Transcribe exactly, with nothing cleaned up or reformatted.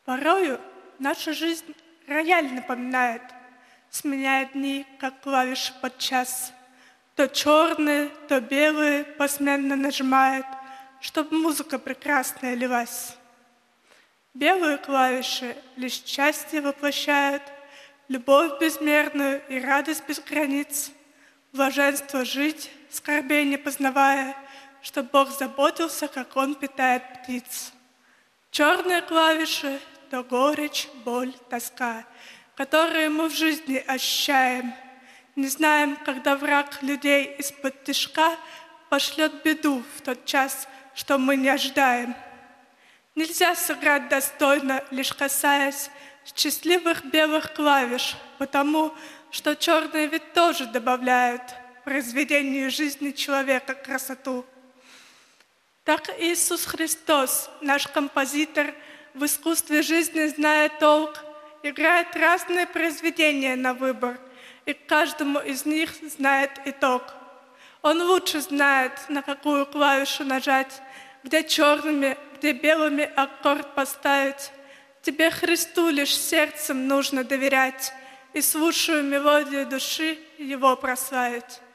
Порою наша жизнь рояль напоминает, сменяя дни, как клавиши подчас. То черные, то белые посменно нажимает, чтобы музыка прекрасная лилась. Белые клавиши лишь счастье воплощают, любовь безмерную и радость без границ, блаженство жить, скорбей не познавая, что Бог заботился, как Он питает птиц. Черные клавиши — то горечь, боль, тоска, которые мы в жизни ощущаем. Не знаем, когда враг людей из-под тишка пошлет беду в тот час, что мы не ожидаем. Нельзя сыграть достойно, лишь касаясь счастливых белых клавиш, потому что черные ведь тоже добавляют произведению жизни человека красоту. Так Иисус Христос, наш композитор, в искусстве жизни, зная толк, играет разные произведения на выбор, и к каждому из них знает итог. Он лучше знает, на какую клавишу нажать, где черными, где белыми аккорд поставить. Тебе, Христу, лишь сердцем нужно доверять и, слушая мелодию души, Его прославить.